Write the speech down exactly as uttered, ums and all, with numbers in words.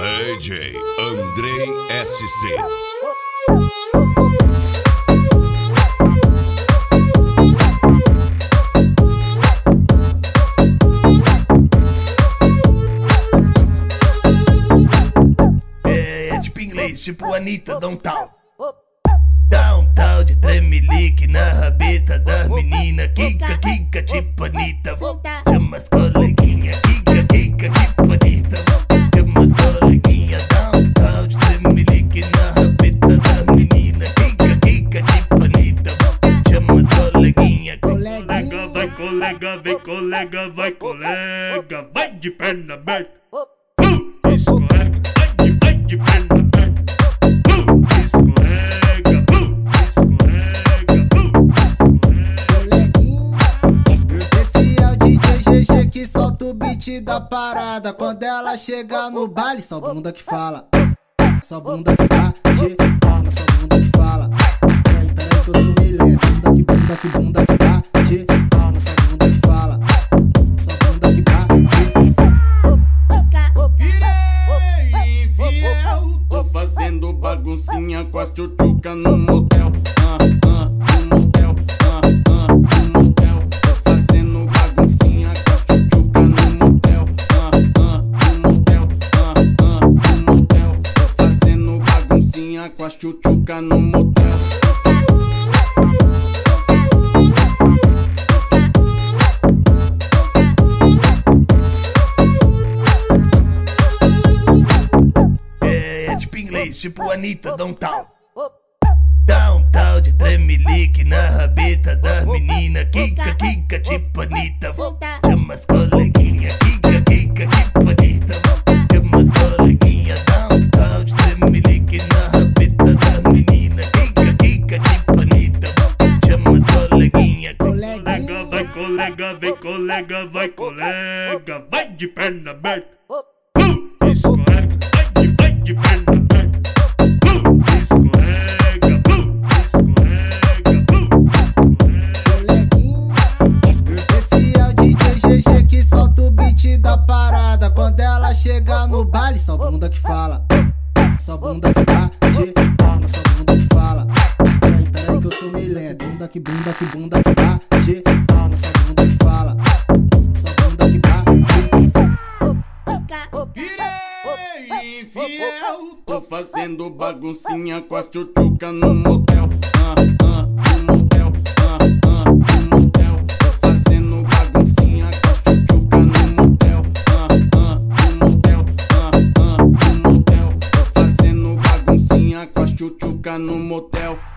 D J Andrei S C. É tipo inglês, tipo Anitta, dá um tal. Dá um tal de tremelique na rabeta das meninas. Kika, kika, tipo Anitta. Chama as coleguinhas. Kika, kika, tipo Anitta. Chama as coleguinhas. Dá um tal de tremelique na rabeta das meninas. Kika, kika, tipo Anitta. Chama as coleguinhas. Colega, vai colega, vem colega, vai colega, vai de perna aberta. Uh, escorrega, vai de, vai de perna aberta. Uh, escorrega, uh, escorrega, uh, escorrega. Esse é o D J G G que solta o beat da parada. Quando ela chega no baile, só bunda que fala. Só bunda que bate, palma, só bunda que fala. Peraí, peraí que eu sou meio lento. Bunda que bunda que bunda que bate, palma, só bunda que fala. Só bunda que bate. Virei infiel, tô fazendo baguncinha com as tchutchuca no motel. Ah, ah, no motel, ah, ah, no motel. Tô fazendo baguncinha com as tchutchuca no motel. Ah, ah, no motel, ah, ah, no motel. Tô fazendo baguncinha com as tchutchuca no motel. É tipo inglês, tipo Anitta, dá um tal. Dá um tal de tremelique na rabeta das meninas. Kika, kika, tipo Anitta. Chama as coleguinhas. Kika, kika, tipo Anitta. Chama as coleguinhas. Dá um tal de tremelique na rabeta das meninas. Kika, kika, tipo Anitta. Chama as coleguinhas. Colega, vai colega, vem colega, vai colega, vai de perna aberta. Uh, escorrega, vai de, vai de perna aberta. Uh, escorrega, uh, escorrega, uh, escorrega. Esse é o D J G G que solta o beat da parada. Quando ela chega no baile, só bunda que fala. Só bunda que bate, palma, só bunda que fala. Peraí, peraí que eu sou meio lento. Bunda que bunda que bunda que bate, palma, só bunda que fala. Só bunda que bate. Virei infiel, tô fazendo baguncinha com as tchutchuca no motel. Ah, ah, no motel, ah, ah, no motel. Tô fazendo baguncinha com as tchutchuca no motel. Ah, ah, no motel, ah, ah, no motel. Tô fazendo baguncinha com as tchutchuca no motel.